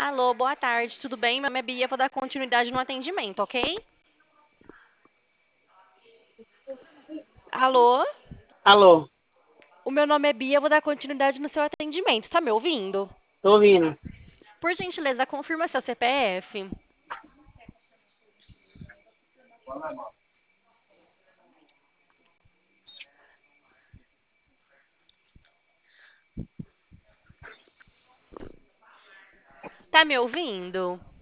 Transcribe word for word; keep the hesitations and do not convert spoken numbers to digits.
Alô, boa tarde, tudo bem? Meu nome é Bia, vou dar continuidade no atendimento, ok? Alô? Alô, O meu nome é Bia, vou dar continuidade no seu atendimento. Está me ouvindo? tô ouvindo. Por gentileza, confirma seu C P F. Tá me ouvindo?